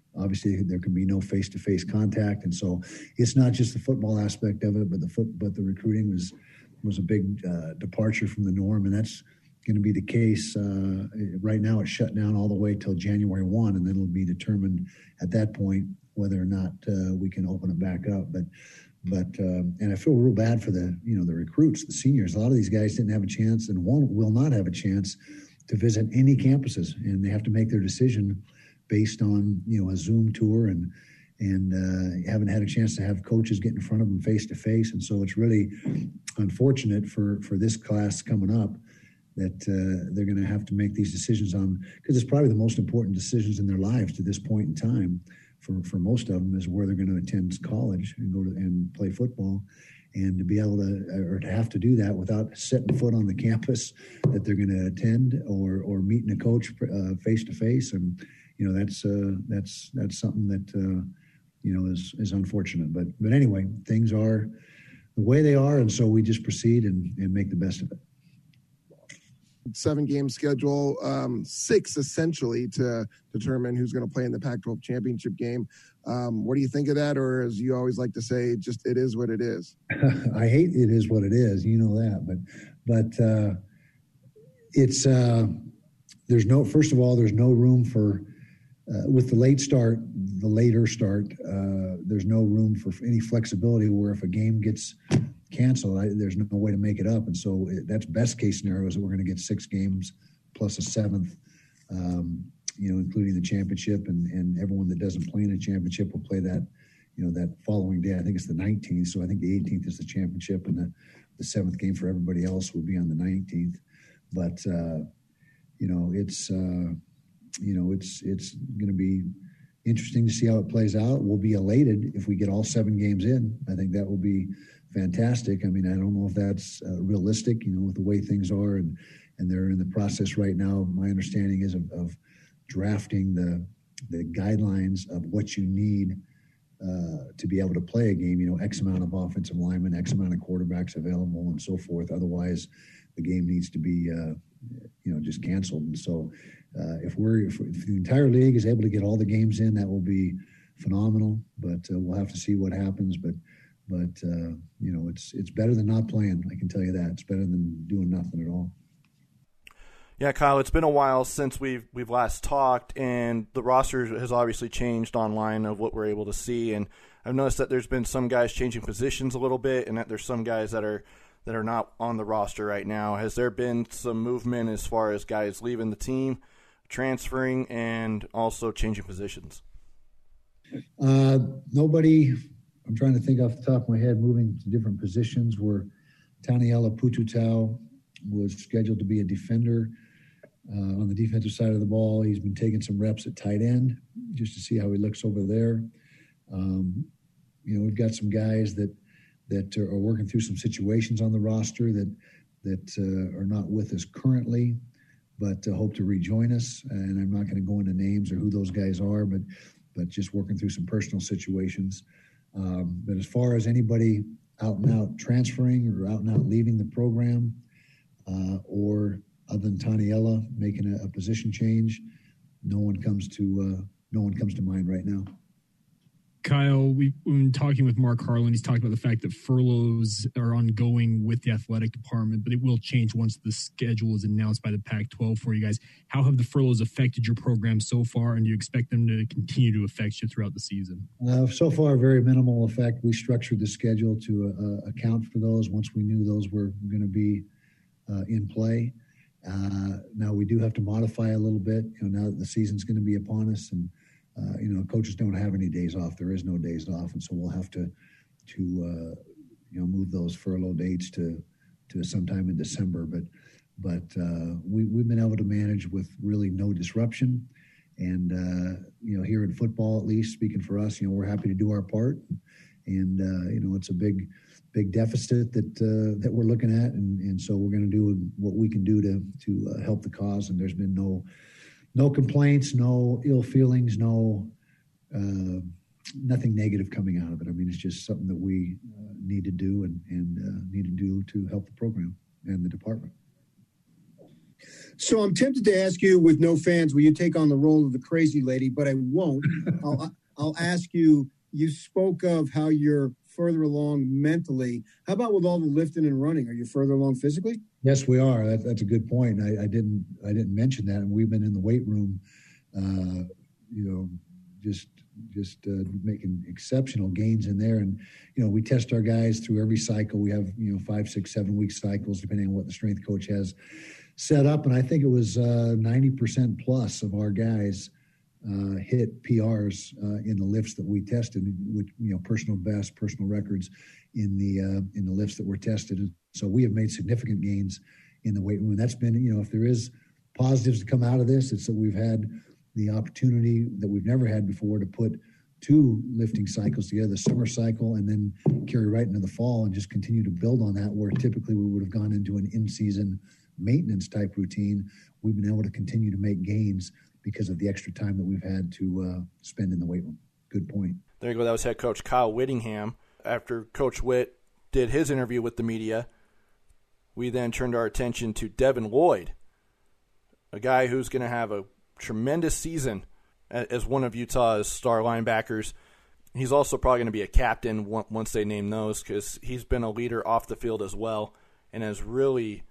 obviously there can be no face-to-face contact, and so it's not just the football aspect of it, but the foot, but the recruiting was was a big uh, departure from the norm, and that's going to be the case. Uh, right now, it's shut down all the way till January first, and then it'll be determined at that point whether or not uh, we can open it back up. But but uh, and I feel real bad for the you know the recruits, the seniors. A lot of these guys didn't have a chance and won't will not have a chance to visit any campuses, and they have to make their decision based on you know a Zoom tour and and uh, haven't had a chance to have coaches get in front of them face to face. And so it's really unfortunate for for this class coming up that uh, they're going to have to make these decisions on, because it's probably the most important decisions in their lives to this point in time for, for most of them, is where they're going to attend college and go to and play football. And to be able to, or to have to do that without setting foot on the campus that they're going to attend, or or meeting a coach uh, face to face, and you know that's uh, that's that's something that uh, you know is is unfortunate. But but anyway, things are the way they are, and so we just proceed and, and make the best of it. Seven game schedule, um, six essentially to determine who's going to play in the Pac twelve championship game. Um, what do you think of that? Or as you always like to say, just it is what it is. I hate it is what it is. You know that, but, but uh, it's, uh, there's no, first of all, there's no room for, uh, with the late start, the later start, uh, there's no room for any flexibility where if a game gets canceled, I, there's no way to make it up. And so it, that's best case scenario is that we're going to get six games plus a seventh, um, you know, including the championship, and, and everyone that doesn't play in the championship will play that, you know, that following day. I think it's the nineteenth. So I think the eighteenth is the championship, and the, the seventh game for everybody else will be on the nineteenth. But, uh, you know, it's, uh, you know, it's, it's going to be interesting to see how it plays out. We'll be elated if we get all seven games in. I think that will be fantastic. I mean, I don't know if that's uh, realistic, you know, with the way things are, and, and they're in the process right now. My understanding is of, of drafting the the guidelines of what you need uh, to be able to play a game. You know, X amount of offensive linemen, X amount of quarterbacks available, and so forth. Otherwise, the game needs to be, uh, you know, just canceled. And so, uh, if we're if, if the entire league is able to get all the games in, that will be phenomenal. But uh, we'll have to see what happens. But but uh, you know, it's it's better than not playing. I can tell you that. It's better than doing nothing at all. Yeah, Kyle, it's been a while since we've we've last talked, and the roster has obviously changed online of what we're able to see. And I've noticed that there's been some guys changing positions a little bit, and that there's some guys that are that are not on the roster right now. Has there been some movement as far as guys leaving the team, transferring, and also changing positions? Uh, nobody. I'm trying to think off the top of my head, moving to different positions. Where Taniela Pututau was scheduled to be a defender. Uh, on the defensive side of the ball, he's been taking some reps at tight end just to see how he looks over there. Um, you know, we've got some guys that that are working through some situations on the roster that that uh, are not with us currently, but uh, hope to rejoin us. And I'm not going to go into names or who those guys are, but but just working through some personal situations. Um, but as far as anybody out and out transferring or out and out leaving the program, uh, or other than Taniela making a, a position change, no one comes to uh, no one comes to mind right now. Kyle, we've been talking with Mark Harlan. He's talked about the fact that furloughs are ongoing with the athletic department, but it will change once the schedule is announced by the Pac twelve for you guys. How have the furloughs affected your program so far, and do you expect them to continue to affect you throughout the season? Uh, so far, very minimal effect. We structured the schedule to uh, account for those once we knew those were going to be uh, in play. Uh, now we do have to modify a little bit, you know, now that the season's going to be upon us, and uh, you know, coaches don't have any days off. There is no days off, and so we'll have to to uh, you know move those furlough dates to to sometime in December. But but uh, we we've been able to manage with really no disruption, and uh, you know, here in football, at least speaking for us, you know, we're happy to do our part, and uh, you know, it's a big. big deficit that uh, that we're looking at, and, and so we're going to do what we can do to to uh, help the cause. And there's been no no complaints, no ill feelings, no uh, nothing negative coming out of it. I mean, it's just something that we uh, need to do and and uh, need to do to help the program and the department. So I'm tempted to ask you, with no fans, will you take on the role of the crazy lady? But I won't. I'll, I'll ask you, you spoke of how you're further along mentally. How about with all the lifting and running? Are you further along physically? Yes, we are. That, that's a good point. I, I didn't I didn't mention that. And we've been in the weight room, uh, you know, just just uh, making exceptional gains in there. And, you know, we test our guys through every cycle. We have, you know, five, six, seven week cycles, depending on what the strength coach has set up. And I think it was uh, ninety percent plus of our guys uh, hit P Rs uh, in the lifts that we tested, with, you know, personal best, personal records in the uh, in the lifts that were tested. And so we have made significant gains in the weight room. And that's been, you know, if there is positives to come out of this, it's that we've had the opportunity that we've never had before to put two lifting cycles together, the summer cycle and then carry right into the fall, and just continue to build on that, where typically we would have gone into an in-season maintenance type routine. We've been able to continue to make gains because of the extra time that we've had to uh, spend in the weight room. Good point. There you go. That was head coach Kyle Whittingham. After Coach Witt did his interview with the media, we then turned our attention to Devin Lloyd, a guy who's going to have a tremendous season as one of Utah's star linebackers. He's also probably going to be a captain once they name those, because he's been a leader off the field as well and has really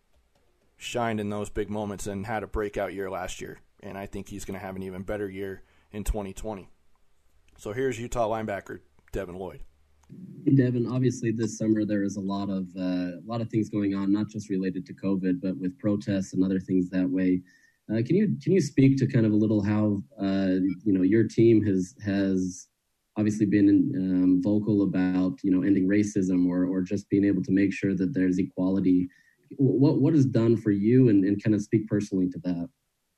shined in those big moments and had a breakout year last year. And I think he's going to have an even better year in twenty twenty. So here's Utah linebacker Devin Lloyd. Hey, Devin, obviously this summer there is a lot of uh, a lot of things going on, not just related to COVID, but with protests and other things that way. Uh, can you can you speak to kind of a little how uh, you know your team has has obviously been um, vocal about you know ending racism or or just being able to make sure that there's equality? What what is done for you, and, and kind of speak personally to that?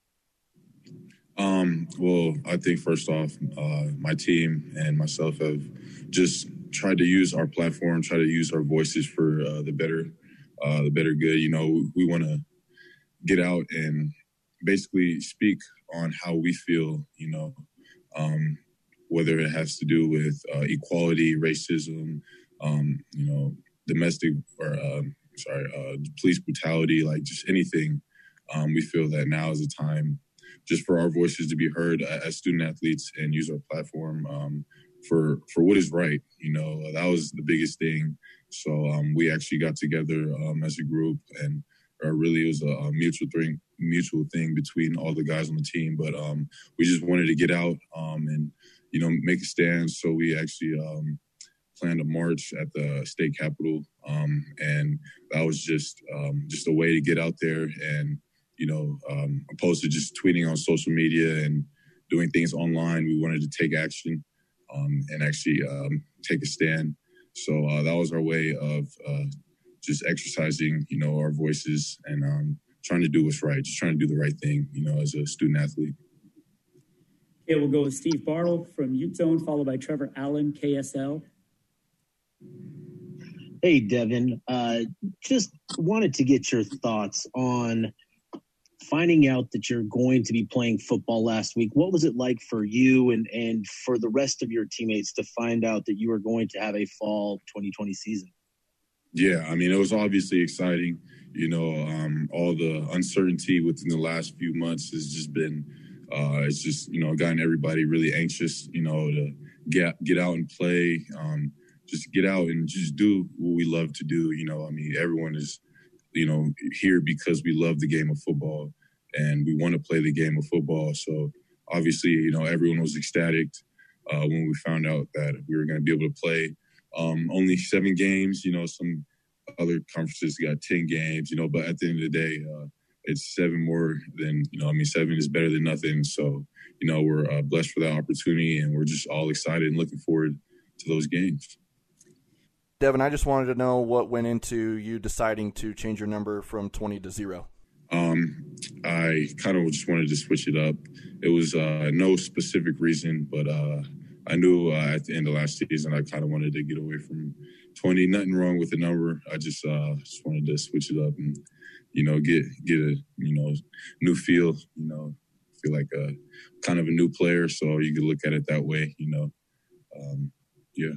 Um, well, I think first off, uh, my team and myself have just tried to use our platform, try to use our voices for uh, the better, uh, the better good. You know, we want to get out and basically speak on how we feel, you know, um, whether it has to do with uh, equality, racism, um, you know, domestic or, uh, sorry, uh, police brutality, like just anything. Um, we feel that now is the time just for our voices to be heard as student athletes and use our platform um, for for what is right. You know, that was the biggest thing. So um, we actually got together um, as a group, and uh, really it was a, a mutual thing, mutual thing between all the guys on the team. But um, we just wanted to get out um, and, you know, make a stand. So we actually um, planned a march at the state capitol, um, and that was just um, just a way to get out there and, you know, um, opposed to just tweeting on social media and doing things online. We wanted to take action um, and actually um, take a stand. So uh, that was our way of uh, just exercising, you know, our voices and um, trying to do what's right, just trying to do the right thing, you know, as a student athlete. Okay, we'll go with Steve Bartle from Ute Zone, followed by Trevor Allen, K S L. Hey, Devin. Uh, just wanted to get your thoughts on finding out that you're going to be playing football last week. What was it like for you and, and for the rest of your teammates to find out that you were going to have a fall twenty twenty season? Yeah, I mean, it was obviously exciting. You know, um, all the uncertainty within the last few months has just been, uh, it's just, you know, gotten everybody really anxious, you know, to get, get out and play, um, just get out and just do what we love to do. You know, I mean, everyone is, you know, here because we love the game of football and we want to play the game of football. So obviously, you know, everyone was ecstatic uh, when we found out that we were going to be able to play um, only seven games. You know, some other conferences got ten games, you know, but at the end of the day, uh, it's seven more than, you know, I mean, seven is better than nothing. So, you know, we're uh, blessed for that opportunity and we're just all excited and looking forward to those games. Devin, I just wanted to know what went into you deciding to change your number from twenty to zero. Um, I kind of just wanted to switch it up. It was uh, no specific reason, but uh, I knew uh, at the end of last season I kind of wanted to get away from twenty. Nothing wrong with the number. I just uh, just wanted to switch it up and, you know, get get a you know new feel. You know, feel like a kind of a new player. So you could look at it that way. You know, um, yeah.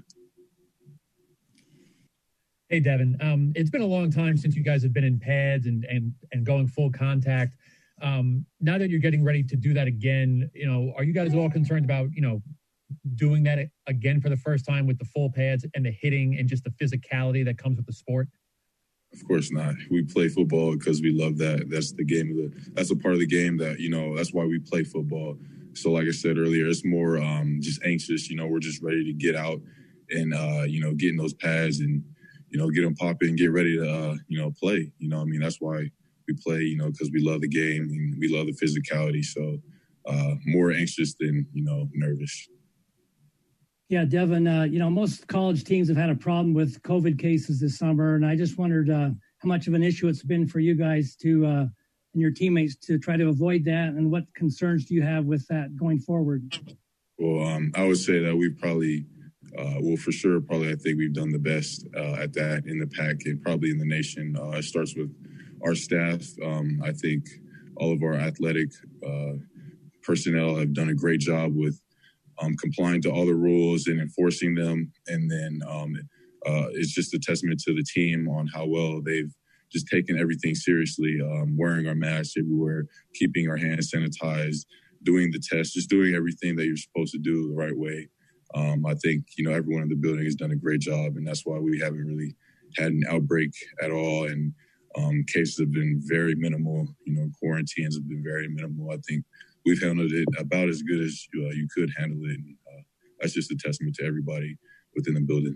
Hey, Devin, um, it's been a long time since you guys have been in pads and, and, and going full contact. Um, now that you're getting ready to do that again, you know, are you guys all concerned about, you know, doing that again for the first time with the full pads and the hitting and just the physicality that comes with the sport? Of course not. We play football because we love that. That's the game of the, that's a part of the game that, you know, that's why we play football. So like I said earlier, it's more um, just anxious, you know, we're just ready to get out and, uh, you know, get in those pads and, you know, get them popping and get ready to, uh, you know, play. You know, I mean, that's why we play, you know, because we love the game and we love the physicality. So uh, more anxious than, you know, nervous. Yeah, Devin, uh, you know, most college teams have had a problem with COVID cases this summer. And I just wondered uh, how much of an issue it's been for you guys to uh, and your teammates to try to avoid that. And what concerns do you have with that going forward? Well, um, I would say that we probably, uh, well, for sure, probably I think we've done the best uh, at that in the pack and probably in the nation. Uh, it starts with our staff. Um, I think all of our athletic uh, personnel have done a great job with Um, complying to all the rules and enforcing them. And then um, uh, it's just a testament to the team on how well they've just taken everything seriously, um, wearing our masks everywhere, keeping our hands sanitized, doing the test, just doing everything that you're supposed to do the right way. Um, I think, you know, everyone in the building has done a great job, and that's why we haven't really had an outbreak at all. And um, cases have been very minimal. You know, quarantines have been very minimal. I think we've handled it about as good as uh, you could handle it. And, uh, that's just a testament to everybody within the building.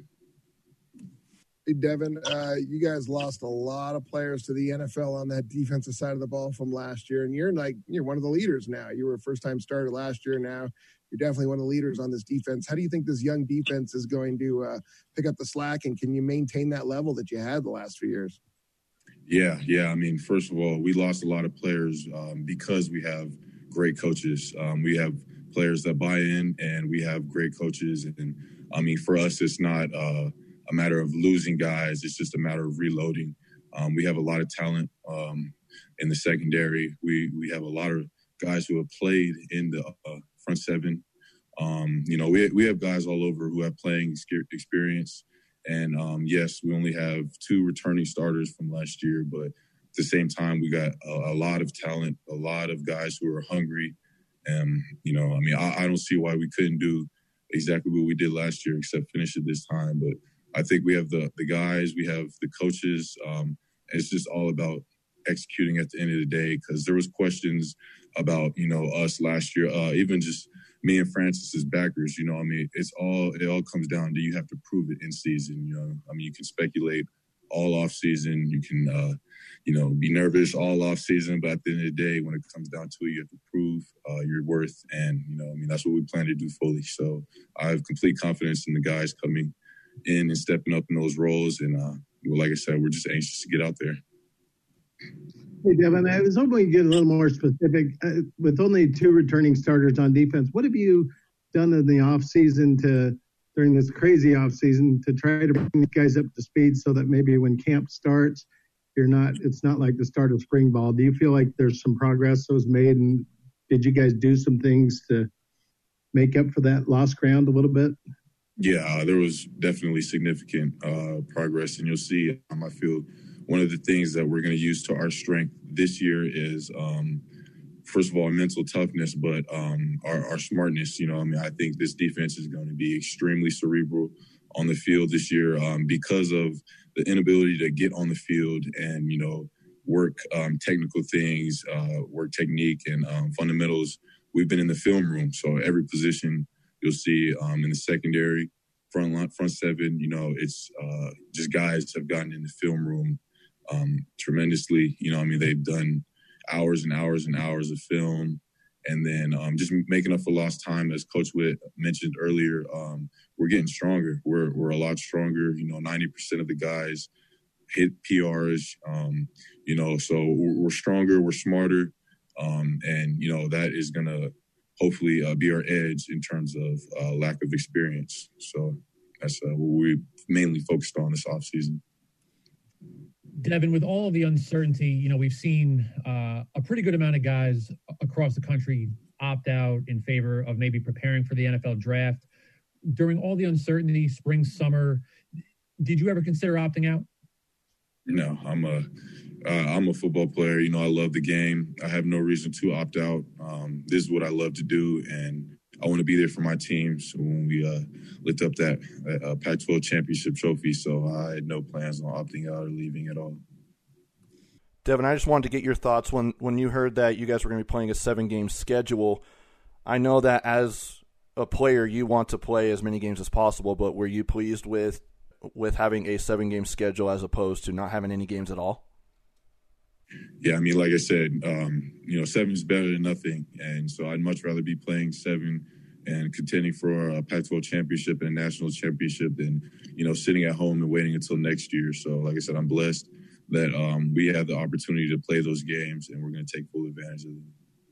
Hey, Devin, uh, you guys lost a lot of players to the N F L on that defensive side of the ball from last year, and you're like you're one of the leaders now. You were a first-time starter last year. Now you're definitely one of the leaders on this defense. How do you think this young defense is going to uh, pick up the slack, and can you maintain that level that you had the last few years? Yeah, yeah. I mean, first of all, we lost a lot of players um, because we have great coaches. Um, we have players that buy in, and we have great coaches. And I mean, for us, it's not uh, a matter of losing guys. It's just a matter of reloading. Um, we have a lot of talent um, in the secondary. We we have a lot of guys who have played in the uh, front seven. Um, you know, we we have guys all over who have playing experience. And um, yes, we only have two returning starters from last year, but at the same time, we got a, a lot of talent, a lot of guys who are hungry. And, you know, I mean, I, I don't see why we couldn't do exactly what we did last year, except finish it this time. But I think we have the the guys, we have the coaches. Um, it's just all about executing at the end of the day, because there was questions about, you know, us last year, uh, even just me and Francis as backers. You know, I mean, it's all, it all comes down to you have to prove it in season. You know, I mean, you can speculate all off season. You can, uh, you know, be nervous all off season, but at the end of the day, when it comes down to it, you have to prove uh, your worth. And, you know, I mean, that's what we plan to do fully. So I have complete confidence in the guys coming in and stepping up in those roles. And uh, well, like I said, we're just anxious to get out there. Hey, Devin, I was hoping we could get a little more specific. Uh, with only two returning starters on defense, what have you done in the off season to, during this crazy off season, to try to bring these guys up to speed so that maybe when camp starts, you're not, it's not like the start of spring ball? Do you feel like there's some progress that was made, and did you guys do some things to make up for that lost ground a little bit? Yeah, uh, there was definitely significant uh, progress, and you'll see, um, I feel one of the things that we're going to use to our strength this year is, um, first of all, mental toughness, but um, our, our smartness. You know, I mean, I think this defense is going to be extremely cerebral on the field this year um, because of the inability to get on the field and, you know, work um, technical things, uh, work technique and um, fundamentals. We've been in the film room, so every position you'll see um, in the secondary, front line, front seven, you know, it's uh, just guys have gotten in the film room um, tremendously. You know, I mean, they've done hours and hours and hours of film, and then um, just making up for lost time, as Coach Witt mentioned earlier. Um, we're getting stronger. We're we're a lot stronger. You know, ninety percent of the guys hit P Rs. Um, you know, so we're, we're stronger. We're smarter, um, and you know that is gonna hopefully uh, be our edge in terms of uh, lack of experience. So that's uh, what we mainly focused on this offseason. Devin, with all of the uncertainty, you know, we've seen uh, a pretty good amount of guys across the country opt out in favor of maybe preparing for the N F L draft. During all the uncertainty, spring, summer, did you ever consider opting out? No, I'm a uh, I'm a football player. You know, I love the game. I have no reason to opt out. Um, this is what I love to do, and I want to be there for my team. So when we uh, lift up that uh, Pac twelve championship trophy, so I had no plans on opting out or leaving at all. Devin, I just wanted to get your thoughts when, when you heard that you guys were going to be playing a seven-game schedule. I know that as a player, you want to play as many games as possible, but were you pleased with with having a seven-game schedule as opposed to not having any games at all? Yeah, I mean, like I said, um, you know, seven is better than nothing, and so I'd much rather be playing seven and contending for a Pac twelve championship and a national championship than, you know, sitting at home and waiting until next year. So, like I said, I'm blessed that um, we have the opportunity to play those games, and we're going to take full advantage of them.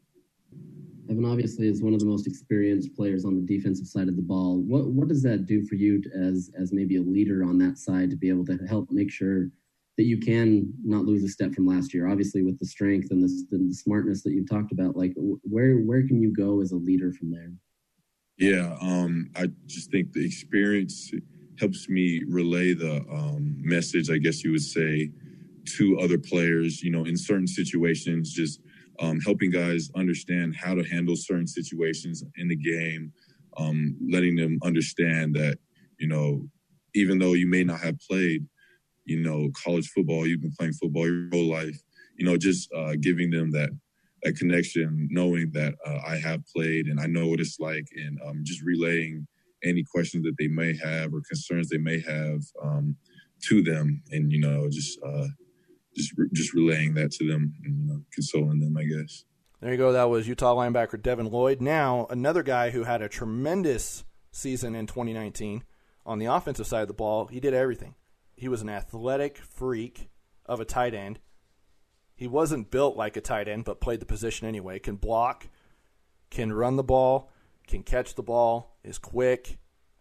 Evan obviously is one of the most experienced players on the defensive side of the ball. What what does that do for you as as maybe a leader on that side to be able to help make sure that you can not lose a step from last year? Obviously, with the strength and the, the smartness that you've talked about, like where where can you go as a leader from there? Yeah, um, I just think the experience helps me relay the um, message, I guess you would say, to other players. You know, in certain situations, just Um, helping guys understand how to handle certain situations in the game, um, letting them understand that, you know, even though you may not have played, you know, college football, you've been playing football your whole life, you know, just uh, giving them that that connection, knowing that uh, I have played and I know what it's like, and um, just relaying any questions that they may have or concerns they may have um, to them, and, you know, just uh, – Just just relaying that to them and, you know, consoling them, I guess. There you go. That was Utah linebacker Devin Lloyd. Now, another guy who had a tremendous season in twenty nineteen on the offensive side of the ball. He did everything. He was an athletic freak of a tight end. He wasn't built like a tight end, but played the position anyway. Can block, can run the ball, can catch the ball, is quick.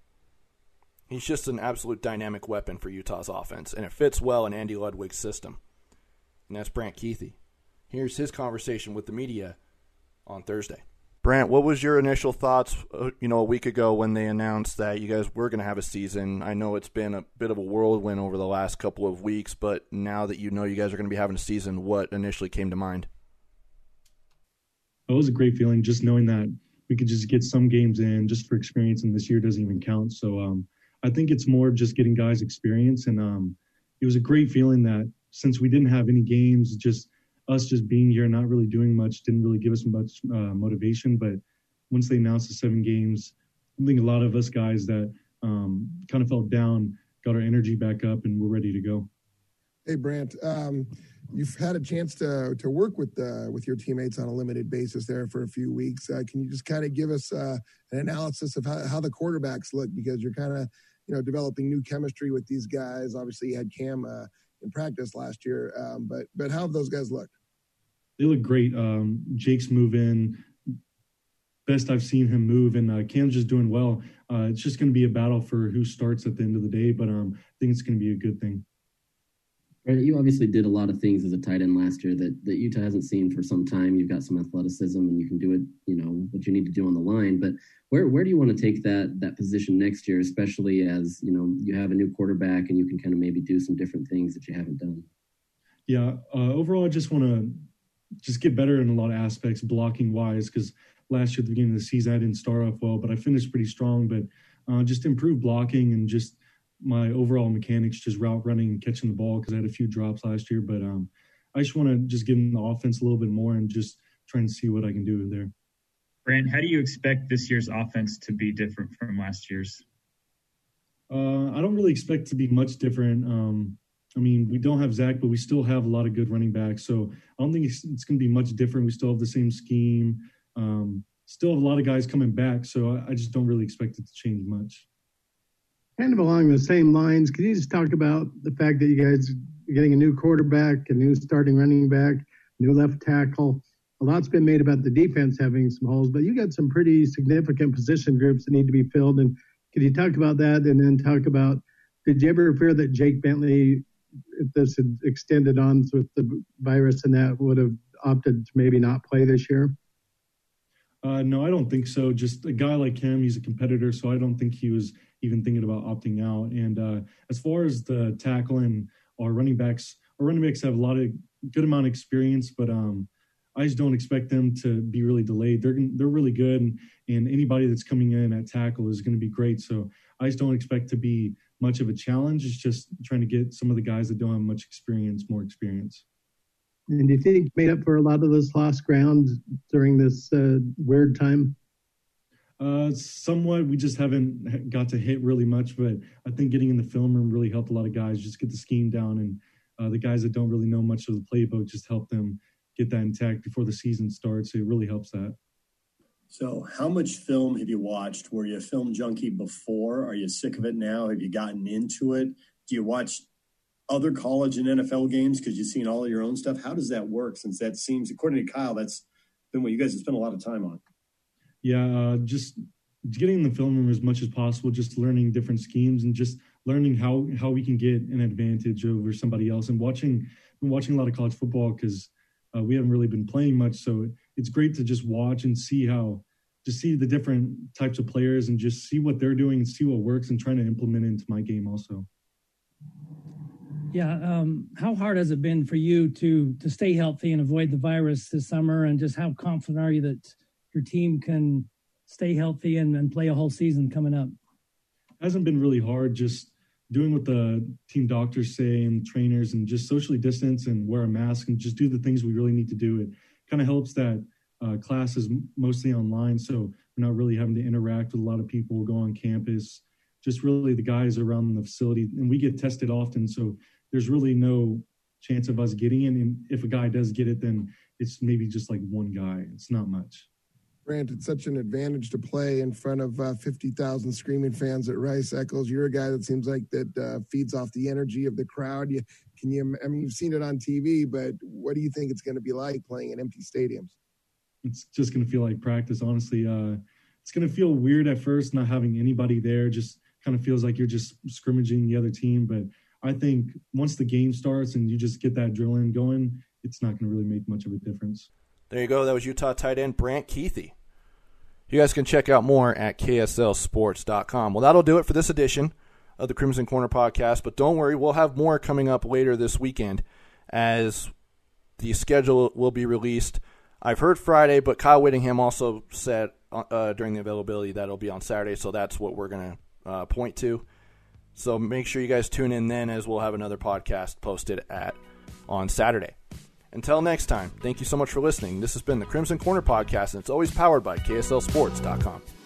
He's just an absolute dynamic weapon for Utah's offense, and it fits well in Andy Ludwig's system. And that's Brant Kuithe. Here's his conversation with the media on Thursday. Brant, what was your initial thoughts, uh, you know, a week ago when they announced that you guys were going to have a season? I know it's been a bit of a whirlwind over the last couple of weeks, but now that you know you guys are going to be having a season, what initially came to mind? It was a great feeling just knowing that we could just get some games in just for experience, and this year doesn't even count. So um, I think it's more just getting guys experience, and um, it was a great feeling that since we didn't have any games, just us just being here, not really doing much, didn't really give us much uh, motivation. But once they announced the seven games, I think a lot of us guys that um, kind of felt down got our energy back up, and we're ready to go. Hey, Brant, um, you've had a chance to to work with uh, with your teammates on a limited basis there for a few weeks. Uh, can you just kind of give us uh, an analysis of how, how the quarterbacks look? Because you're kind of, you know, developing new chemistry with these guys. Obviously, you had Cam uh, in practice last year, um, but but how have those guys looked? They look great. Um, Jake's moving, best I've seen him move, and uh, Cam's just doing well. Uh, it's just going to be a battle for who starts at the end of the day, but um, I think it's going to be a good thing. Right, you obviously did a lot of things as a tight end last year that, that Utah hasn't seen for some time. You've got some athleticism, and you can do it, you know, what you need to do on the line. But where where do you want to take that that position next year, especially as, you know, you have a new quarterback and you can kind of maybe do some different things that you haven't done? Yeah, uh, overall, I just want to just get better in a lot of aspects, blocking-wise, because last year at the beginning of the season, I didn't start off well, but I finished pretty strong. But uh, just improve blocking and just my overall mechanics, just route running and catching the ball, because I had a few drops last year. But um, I just want to just give them the offense a little bit more and just trying to see what I can do there. Brant, how do you expect this year's offense to be different from last year's? Uh, I don't really expect to be much different. Um, I mean, we don't have Zach, but we still have a lot of good running backs. So I don't think it's, it's going to be much different. We still have the same scheme. Um, still have a lot of guys coming back. So I, I just don't really expect it to change much. Kind of along the same lines, can you just talk about the fact that you guys are getting a new quarterback, a new starting running back, new left tackle? A lot's been made about the defense having some holes, but you got some pretty significant position groups that need to be filled. And can you talk about that, and then talk about, did you ever fear that Jake Bentley, if this had extended on with the virus and that, would have opted to maybe not play this year? Uh, no, I don't think so. Just a guy like him, he's a competitor, so I don't think he was even thinking about opting out. And uh, as far as the tackle and our running backs, our running backs have a lot of good amount of experience, but um, I just don't expect them to be really delayed. They're they're really good, and, and anybody that's coming in at tackle is going to be great. So I just don't expect to be much of a challenge. It's just trying to get some of the guys that don't have much experience more experience. And do you think you made up for a lot of this lost ground during this uh, weird time? Uh, somewhat. We just haven't got to hit really much, but I think getting in the film room really helped a lot of guys just get the scheme down, and uh, the guys that don't really know much of the playbook just help them get that intact before the season starts. It really helps that. So how much film have you watched? Were you a film junkie before? Are you sick of it now? Have you gotten into it? Do you watch other college and N F L games because you've seen all of your own stuff? How does that work, since that seems, according to Kyle, that's been what you guys have spent a lot of time on? Yeah, uh, just getting in the film room as much as possible, just learning different schemes and just learning how, how we can get an advantage over somebody else, and watching been watching a lot of college football because uh, we haven't really been playing much. So it's great to just watch and see how, just see the different types of players and just see what they're doing and see what works and trying to implement it into my game also. Yeah. Um, how hard has it been for you to to stay healthy and avoid the virus this summer? And just how confident are you that your team can stay healthy and, and play a whole season coming up? It hasn't been really hard, just doing what the team doctors say and trainers, and just socially distance and wear a mask and just do the things we really need to do. It kind of helps that uh, class is mostly online, so we're not really having to interact with a lot of people, go on campus, just really the guys around the facility. And we get tested often, so there's really no chance of us getting it. And if a guy does get it, then it's maybe just like one guy. It's not much. Grant, it's such an advantage to play in front of uh, fifty thousand screaming fans at Rice Eccles. You're a guy that seems like that uh, feeds off the energy of the crowd. You, can you? I mean, you've seen it on T V, but what do you think it's going to be like playing in empty stadiums? It's just going to feel like practice, honestly. Uh, it's going to feel weird at first, not having anybody there. Just kind of feels like you're just scrimmaging the other team. But I think once the game starts and you just get that adrenaline going, it's not going to really make much of a difference. There you go. That was Utah tight end Brant Kuithe. You guys can check out more at K S L sports dot com. Well, that'll do it for this edition of the Crimson Corner podcast, but don't worry, we'll have more coming up later this weekend as the schedule will be released. I've heard Friday, but Kyle Whittingham also said uh, during the availability that it'll be on Saturday, so that's what we're going to uh, point to. So make sure you guys tune in then, as we'll have another podcast posted at on Saturday. Until next time, thank you so much for listening. This has been the Crimson Corner podcast, and it's always powered by K S L sports dot com.